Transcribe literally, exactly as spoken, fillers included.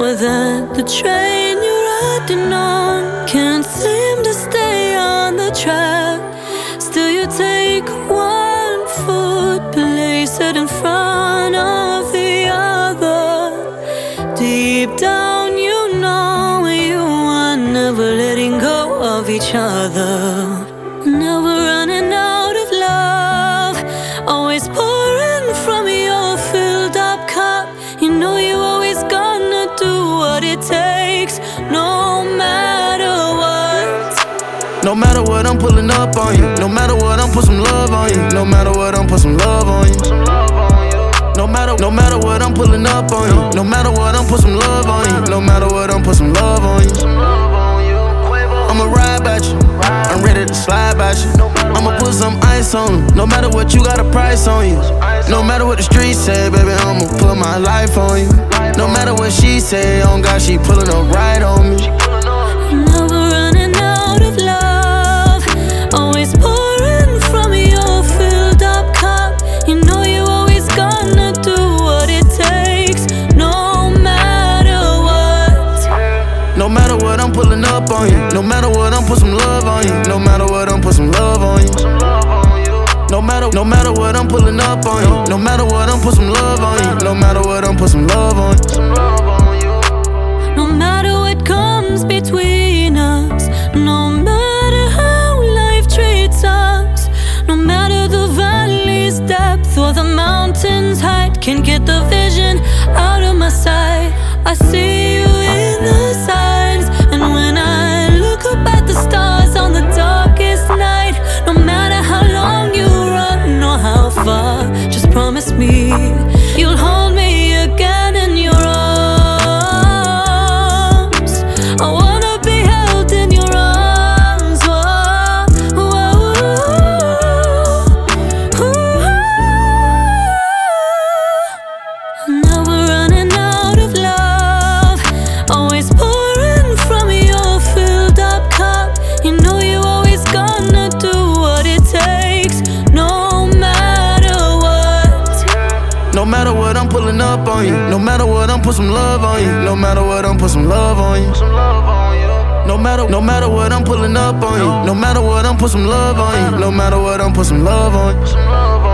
lower than the train you're riding on. Can't seem to stay on the track. Still you take one foot, place it in front of the other. Deep down you know you are never letting go of each other. Never running out of love, always pouring from your filled up cup. You know you always gonna do what it takes, no matter what. No matter what, I'm pulling up on you. No matter what, I'm put some love on you. No matter what, I'm put some love on you. No matter, no matter what, I'm pulling up on you. No matter what, I'm put some love on you. No matter what, I'm put some love on you. I'ma ride by you, I'm ready to slide by you. I'ma put some ice on you. No matter what, you got a price on you. No matter what the streets say, baby, I'ma put my life on you. No matter what she say, on God, she pulling up right on me. Never running out of love, always pouring from your filled up cup. You know you always gonna do what it takes, no matter what. No matter what, I'm pulling up on you. No matter what, I'm put some love on you. No matter what, I'm put some love on you. No matter, no matter what, I'm pulling up on you. No matter what, I'm put some love on you. No matter what, I'm put some love on you. No matter what comes between us, no matter how life treats us, no matter the valley's depth or the mountain's height, can't get the vision out of my sight. I see you in the signs, and when I look up at the stars on the darkest night, no matter how long you run or how far, just promise me you'll hold me again in your arms. I wanna be held in your arms. Whoa, whoa, whoa. Never running out of love, always pouring from your filled up cup. You know you always gonna do what it takes, no matter what. No matter what, I'm pulling up on you. No matter what, I'm put some love on you. No matter what, I'm put some love on you. No matter, no matter what, I'm pulling up on you. No matter what, I'm put some love on you. No matter what, I'm put some love on you.